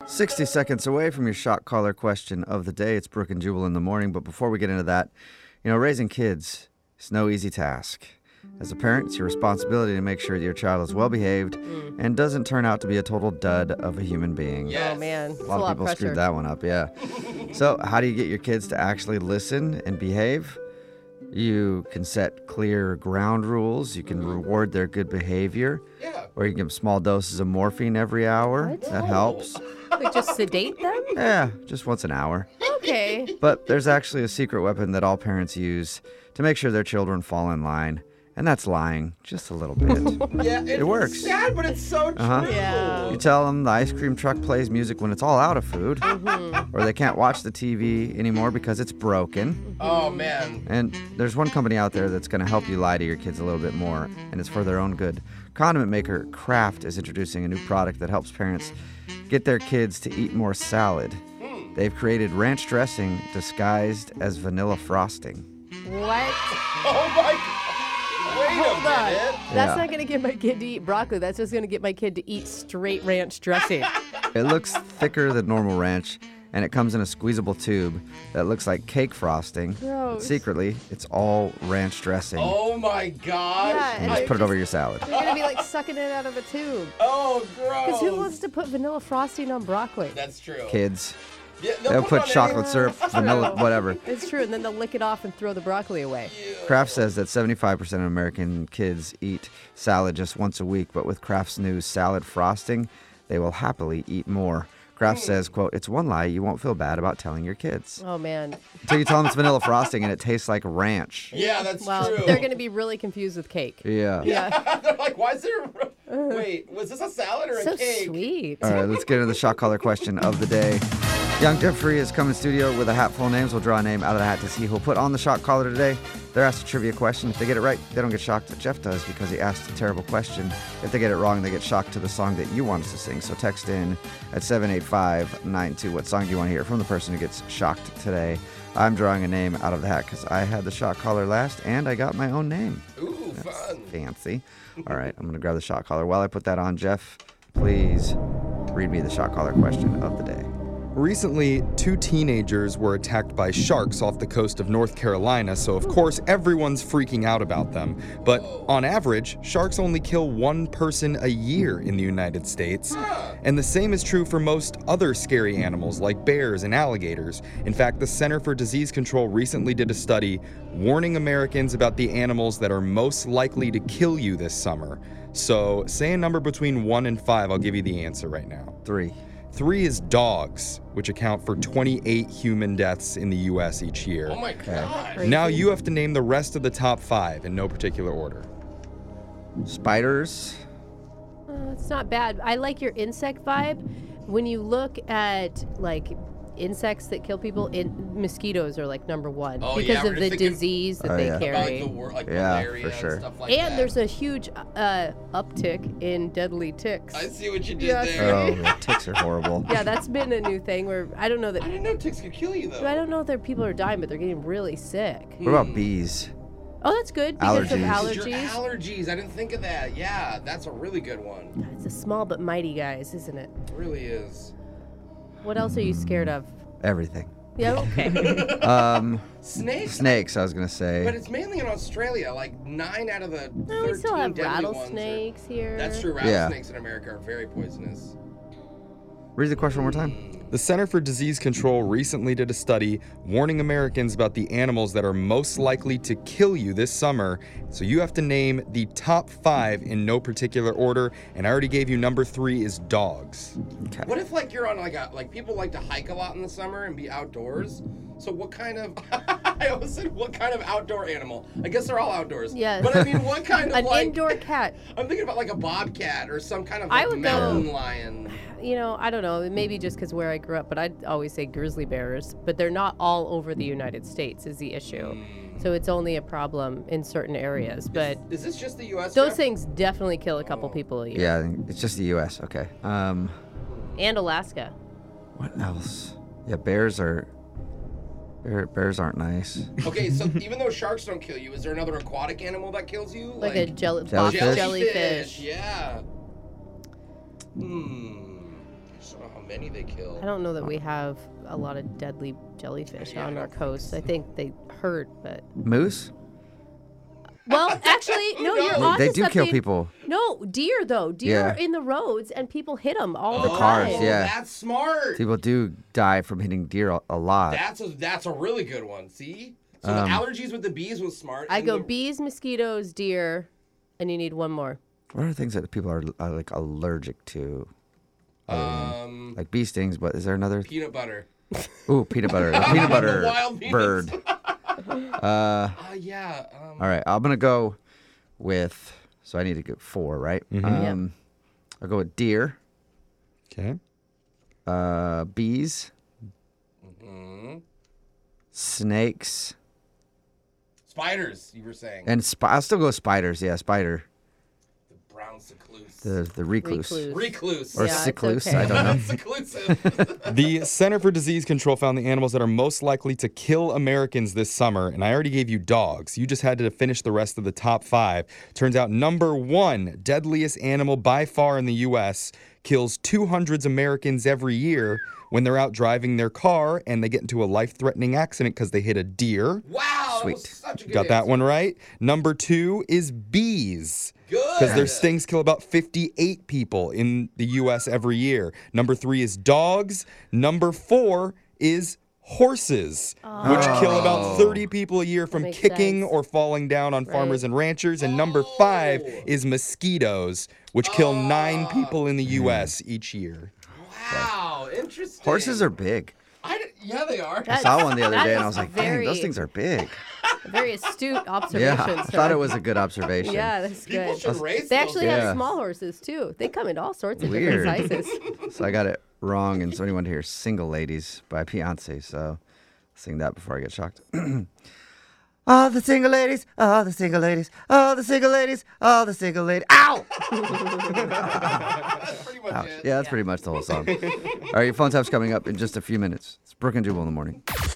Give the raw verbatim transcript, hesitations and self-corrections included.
sixty seconds away from your shot caller question of the day. It's Brooke and Jubal in the morning. But before we get into that, you know, raising kids is no easy task. As a parent, it's your responsibility to make sure that your child is well behaved mm. and doesn't turn out to be a total dud of a human being. Yes. Oh, man. That's a lot of people screwed that one up, yeah. So how do you get your kids to actually listen and behave? You can set clear ground rules. You can reward their good behavior. Yeah. Or you can give them small doses of morphine every hour. What? That helps. Like just sedate them? Yeah, just once an hour. Okay. But there's actually a secret weapon that all parents use to make sure their children fall in line. And that's lying, just a little bit. Yeah, it, it works. It's sad, but it's so true. Uh-huh. Yeah. You tell them the ice cream truck plays music when it's all out of food, mm-hmm. or they can't watch the T V anymore because it's broken. Oh, man. And there's one company out there that's going to help you lie to your kids a little bit more, and it's for their own good. Condiment maker Kraft is introducing a new product that helps parents get their kids to eat more salad. Mm. They've created ranch dressing disguised as vanilla frosting. What? Oh, my God. Wait Hold a minute. on. That's yeah. not going to get my kid to eat broccoli. That's just going to get my kid to eat straight ranch dressing. It looks thicker than normal ranch, and it comes in a squeezable tube that looks like cake frosting. Gross. Secretly, it's all ranch dressing. Oh, my gosh. Yeah, and just put it over your salad. You're going to be like sucking it out of a tube. Oh, gross. Because who wants to put vanilla frosting on broccoli? That's true. Kids. Yeah, they'll, they'll put, put chocolate syrup, vanilla, whatever. It's true, and then they'll lick it off and throw the broccoli away. Ew. Kraft says that seventy-five percent of American kids eat salad just once a week, but with Kraft's new salad frosting, they will happily eat more. Kraft mm. says, quote, "It's one lie you won't feel bad about telling your kids." Oh, man. Until you tell them it's vanilla frosting and it tastes like ranch. Yeah, that's well, true. Well, they're going to be really confused with cake. Yeah. Yeah. They're like, why is there... Wait, was this a salad or so a cake? So sweet. All right, let's get into the shot caller question of the day. Young Jeffrey is coming in studio with a hat full of names. We'll draw a name out of the hat to see who'll put on the shot caller today. They're asked a trivia question. If they get it right, they don't get shocked. Jeff does because he asked a terrible question. If they get it wrong, they get shocked to the song that you want us to sing. So text in at seven eight five nine two. What song do you want to hear from the person who gets shocked today? I'm drawing a name out of the hat because I had the shot caller last and I got my own name. Ooh, That's fun. Fancy. All right, I'm going to grab the shot caller. While I put that on, Jeff, please read me the shot caller question of the day. Recently, two teenagers were attacked by sharks off the coast of North Carolina, so of course everyone's freaking out about them. But on average, sharks only kill one person a year in the United States. And the same is true for most other scary animals like bears and alligators. In fact, the Center for Disease Control recently did a study warning Americans about the animals that are most likely to kill you this summer. So say a number between one and five, I'll give you the answer right now. Three. Three is dogs, which account for twenty-eight human deaths in the U S each year. Oh my God. Now you have to name the rest of the top five in no particular order. Spiders. Uh, it's not bad. I like your insect vibe. When you look at like insects that kill people, in, mosquitoes are like number one oh, because yeah, of the thinking, disease that oh, they yeah. carry. About, like, the wor- like yeah, malaria for sure. And stuff like and that. there's a huge uh, uptick in deadly ticks. I see what you did Yeah. there. Oh, the ticks are horrible. Yeah, that's been a new thing where I don't know that. I didn't know ticks could kill you though. I don't know if there people are dying, but they're getting really sick. What about bees? Oh, that's good because of Allergies. Your allergies. allergies. I didn't think of that. Yeah, that's a really good one. It's a small but mighty guys, isn't it? It really is. What else are you scared of? Everything. Yeah, okay. Um, Snakes. snakes, I was going to say. But it's mainly in Australia. Like nine out of the No, we still thirteen have deadly ones rattlesnakes are- here. That's true. Yeah. Rattlesnakes in America are very poisonous. Read the question one more time. The Center for Disease Control recently did a study warning Americans about the animals that are most likely to kill you this summer. So you have to name the top five in no particular order, and I already gave you number three is dogs. Okay. What if like you're on like a like people like to hike a lot in the summer and be outdoors? So what kind of I always said what kind of outdoor animal? I guess they're all outdoors. Yeah. But I mean what kind of An like indoor cat. I'm thinking about like a bobcat or some kind of I like, would go- mountain lion. You know, I don't know. Maybe just because where I grew up, but I'd always say grizzly bears. But they're not all over the United States is the issue. So it's only a problem in certain areas. But Is this just the U S? those Jeff? things definitely kill a couple people a year. Yeah, I think it's just the U S Okay. Um, And Alaska. what else? Yeah, bears are... Bear, bears aren't nice. Okay, so even though sharks don't kill you, is there another aquatic animal that kills you? Like, a jelly, Jellyfish? box jellyfish. Yeah. Hmm. So many they kill. I don't know that we have a lot of deadly jellyfish Yeah, on I our don't coast. I think they hurt, but Moose? well, actually, no, you're knows? on They to do kill something. people. No, deer though. Deer Yeah. are in the roads and people hit them all Oh, the cars, time. yeah. That's smart. People do die from hitting deer a, a lot. That's a that's a really good one. See? So Um, the allergies with the bees was smart. I and go the- bees, mosquitoes, deer, and you need one more. What are things that people are, are like allergic to? Other than, Um, like bee stings, but is there another? peanut butter. Ooh, peanut butter. A peanut butter Wild peanuts. bird. Uh, Uh, yeah. Um, all right, I'm gonna go with. So I need to get four, right? Um, I'll go with deer, Okay. uh, bees, mhm. snakes, Spiders, you were saying. and sp- I'll still go spiders. Yeah, spider. the brown secluse. The the recluse. Recluse. Recluse. Or Yeah, it's secluse. okay. I don't know. Seclusive. The Center for Disease Control found the animals that are most likely to kill Americans this summer, and I already gave you dogs. You just had to finish the rest of the top five. Turns out number one deadliest animal by far in the U S kills two hundred Americans every year when they're out driving their car and they get into a life-threatening accident because they hit a deer. Wow. Sweet. That was such a good Got that answer. one right. Number two is bees. Good. Because their stings kill about fifty-eight people in the U S every year. Number three is dogs. Number four is horses, which kill about thirty people a year from makes kicking sense. or falling down on farmers Right. and ranchers. And number five Oh. is mosquitoes, which kill nine people in the U S each year. Wow. Interesting. Horses are big. I d- yeah, they are. I That- saw one the other that day and I is was like, dang, very- those things are big. Very astute Yeah, observation. I sir. thought it was a good observation. Yeah, that's People good. should race They those actually Yeah. have small horses too. They come in all sorts of Weird. different sizes. So I got it wrong, and somebody wanted to hear "Single Ladies" by Beyonce. So I'll sing that before I get shocked. All the single ladies, all the single ladies, all the single ladies, all the single ladies. Ow! That's pretty much Ouch. it. Yeah, that's pretty much the whole song. All right, your phone tap's coming up in just a few minutes. It's Brooke and Jubal in the morning.